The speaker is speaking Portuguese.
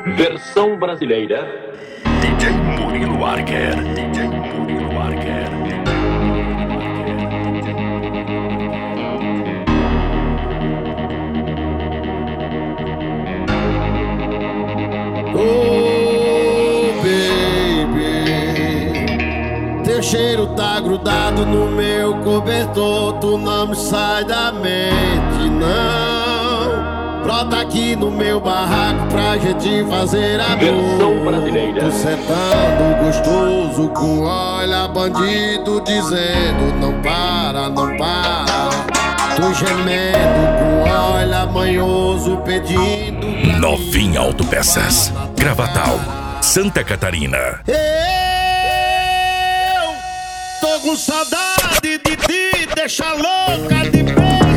Versão brasileira. DJ Murilo Archer. DJ Murilo Archer. Oh, baby, teu cheiro tá grudado no meu cobertor. Tu não me sai da mente, não. Brota aqui no meu barraco pra gente fazer amor. Versão brasileira. Tu sentando gostoso com olha bandido dizendo não para, não para. Tu gemendo com olha manhoso pedindo. Novinha Autopeças, Gravatal, Santa Catarina. Eu tô com saudade de ti, deixa louca de beijo.